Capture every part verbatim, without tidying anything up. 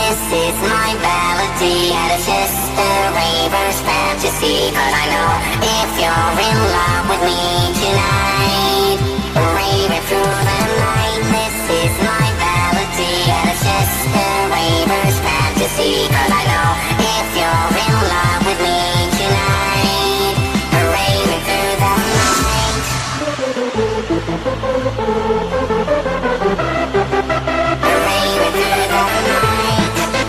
This is my melody and it's just a raver's fantasy. Cause I know if you're in love with me tonight, raving through the night. This is my melody and it's just a raver's fantasy. Cause I know if you're in love with me tonight, raving through the night. Raving through the night.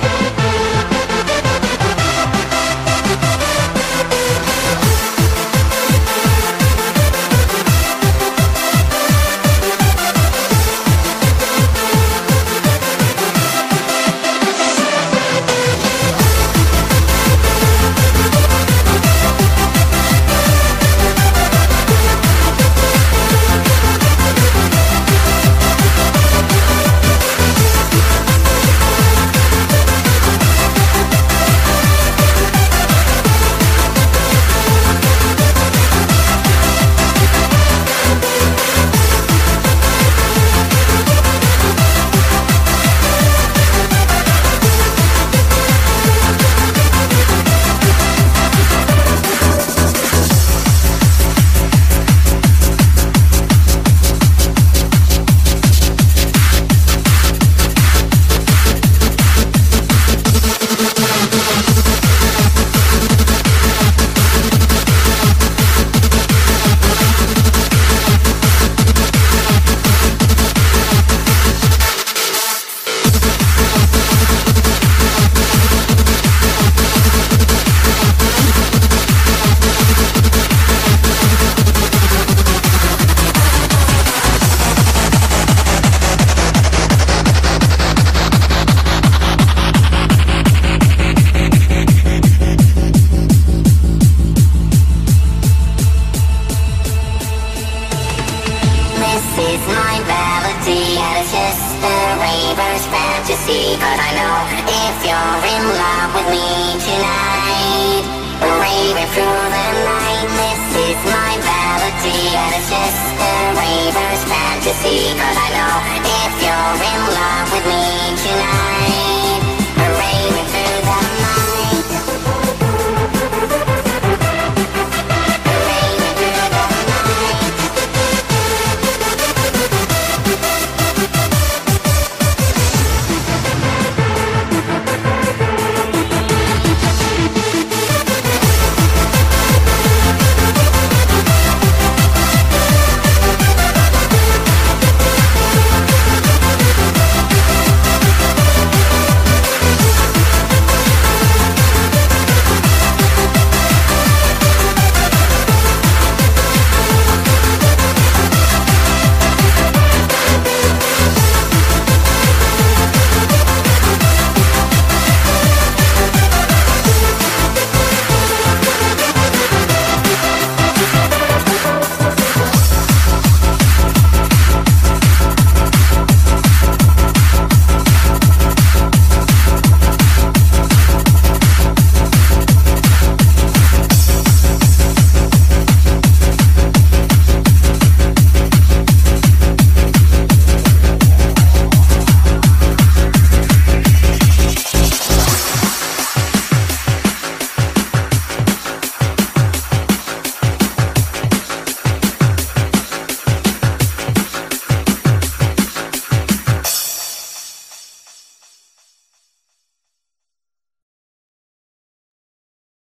This is my melody and it's just a raver's fantasy. But I know if you're in love with me tonight, raving through the night. This is my melody and it's just a raver's fantasy. Cause I know